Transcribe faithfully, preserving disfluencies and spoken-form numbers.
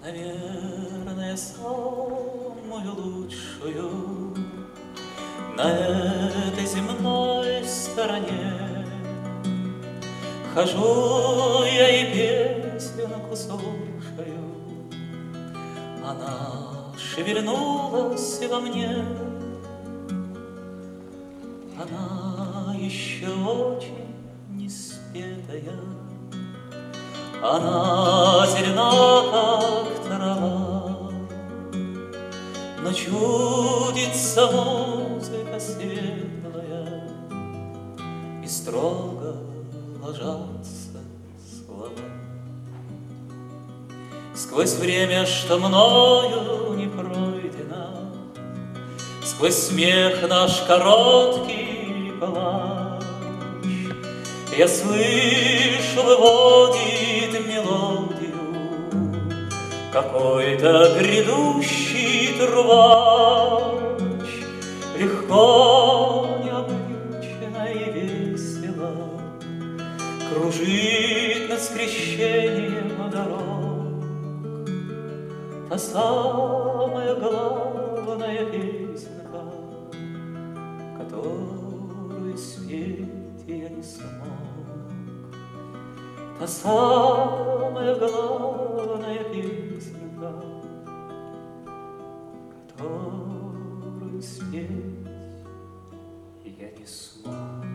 Наверное, самую лучшую на этой земной стороне. Хожу я и песенку слушаю, она шевельнулась во мне. Она еще очень не спетая, она зелена, как трава, но чудится музыка светлая, и строго ложатся слова. Сквозь время, что мною не пройдено, сквозь смех наш короткий плач, я слышу, выводит мелодию какой-то грядущий трубач. Легко, необычно и весело кружит над скрещением дорог та самая главная песенка, которую спеть я не смог. Та самая главная песенка, которую спеть я не смог.